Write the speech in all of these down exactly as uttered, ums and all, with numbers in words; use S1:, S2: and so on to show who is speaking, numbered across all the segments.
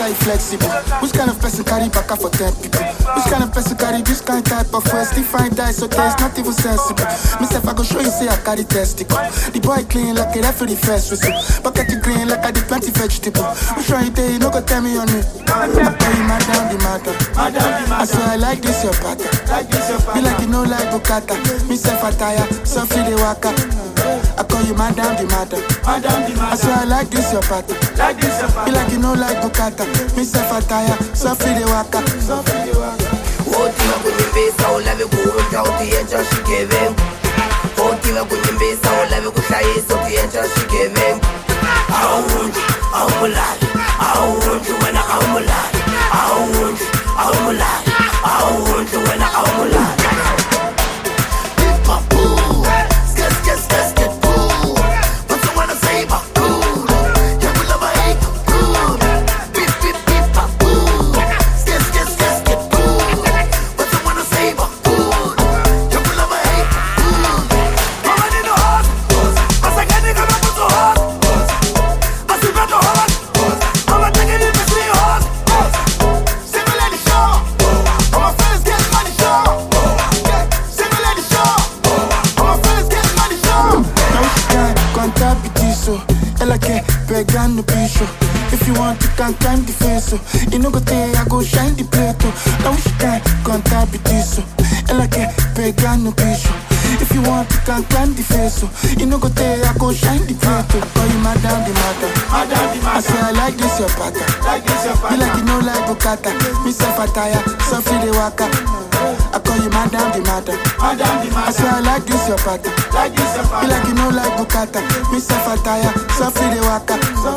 S1: matter is flexible. Which kind of person carry back for ten people? Which kind of person carry this kind type of waste? If I die, so taste not even sensible. Myself, I go show you, say I carry testicle. The boy clean like a referee first whistle. Bucket the green like I did plenty vegetable. Which one you day, you no go tell me on me. I tell you, madam, the matter. I swear I like this your pattern. Be like you know like Bukata. Myself, I tire, so free the waka. I call you madam, the matter. I swear I like this your pattern. Be like you know like Bukata. Myself, I tire, so free the waka.
S2: Otiva kunyimbisa ulave kuhunja utiyenja shigeveng. Otiva kunyimbisa ulave kuhlayisa utiyenja shigeveng. Awunju, awumulali. Awunju wena awumulali. Awunju, awumulali. Awunju wena awumulali.
S1: If you want, you can climb the face, so you know go there, I go shine the plate, oh. Now she can contact with this, so I like a pagan no picture. If you want, you can climb the face, so you know go there, I go shine the plate, oh. I call you madam, the matter. I say I like this your pattern. You like you know like Bukata. Myself I tire, so free the waka. I call you madam, the matter. I say I like this your pattern. You like you know like Bukata. Myself I tire, so free the waka.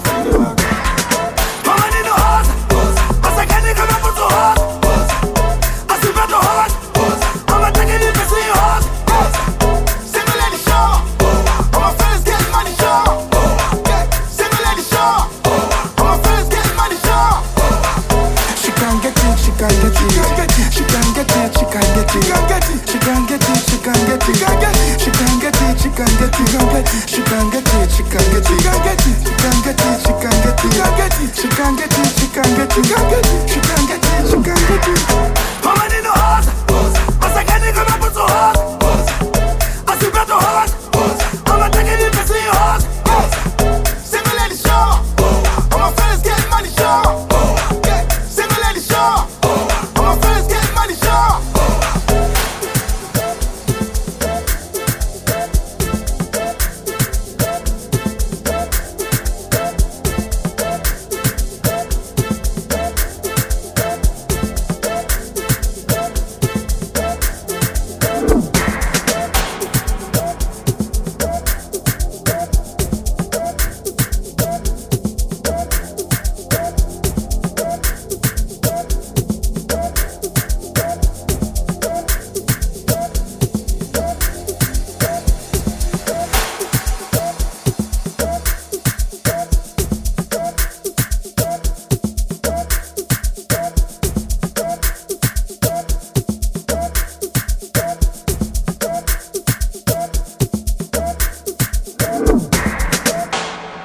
S2: Mama need a horse. As I can't come up with a horse. As you got a horse. I'm taking it to see a horse. Single lady show. All my friends get money show. Single lady show. All my friends get money show.
S1: She can't get it, she can't get it. She can't get it, she can't get it. She can't get it, she can't get it. She can't get it, she can't get it. She can't get it, she can't get it. She can't get it, she can't get it. She can't get it, she can't get it. She can't get it, she can't get it. She can't get it, she can't get it.